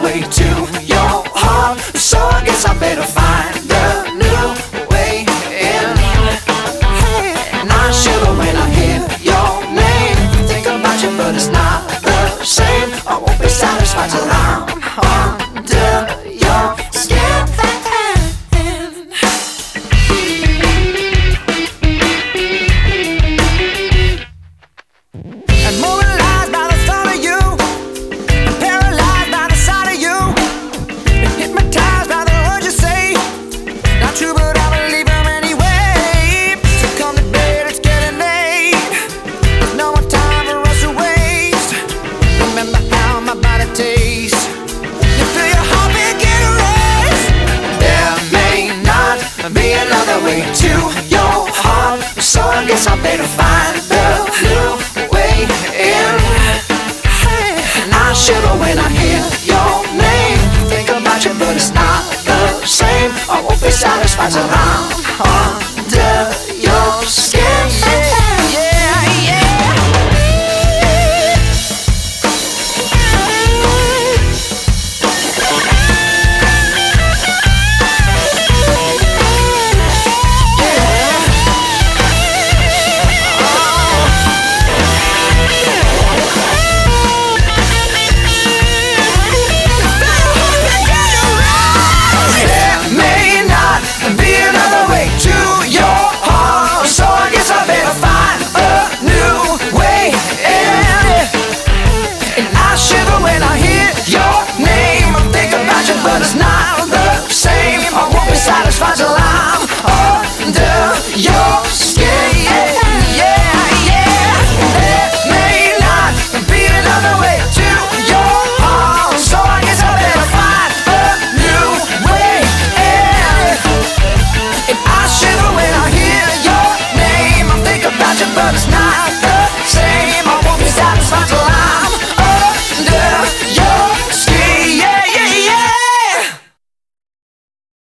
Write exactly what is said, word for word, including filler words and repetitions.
way to your heart. So I guess I better find a new way in. And I shiver when I hear your name. Think about you, but it's not the same. I won't be satisfied till I'm under your skin. Be another way to your heart. So I guess I better find the new way in. And I shiver when I hear your name. Think about you, but it's not the same. I won't be satisfied till I'm